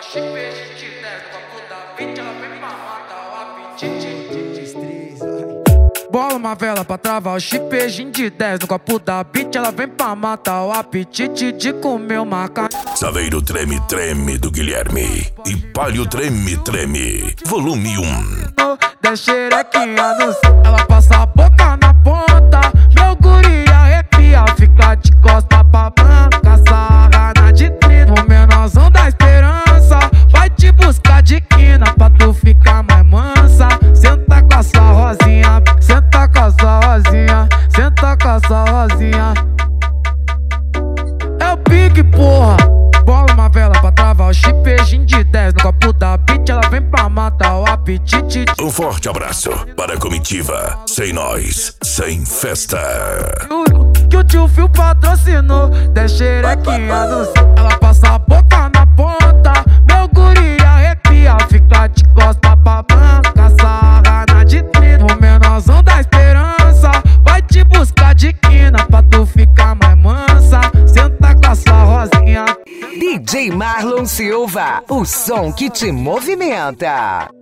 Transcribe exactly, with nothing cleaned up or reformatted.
Bola uma vela pra travar o chipejinho de dez no copo da beat. Ela vem pra matar o apetite de comer uma carne. Saveiro Treme Treme do Guilherme e Palio Treme Treme volume um. Da xerequinha no céu, ela passa a boca na ponta. Meu guri arrepia, fica de costa pra banca. Sarra na de trino, o menorzão da esperança vai te buscar de quina pra tu ficar mais mansa. Senta com a sua rosinha, senta com a sua rosinha, senta com a sua rosinha. É o pique, porra. Bola uma vela pra travar o chipejinho de dez no copo da beat. Ela vem pra matar o apetite. Um forte abraço para a comitiva. Sem nós, sem festa. Que o tio Fio patrocinou. Da xerequinha no céu, ela passa a boca na ponta. Meu guri arrepia, fica de costa pra banca. Sarra na de trino, o menorzão da esperança vai te buscar de quina pra tu ficar mais mansa. Senta com a sua rosinha. D J Marlon Silva, o som que te movimenta.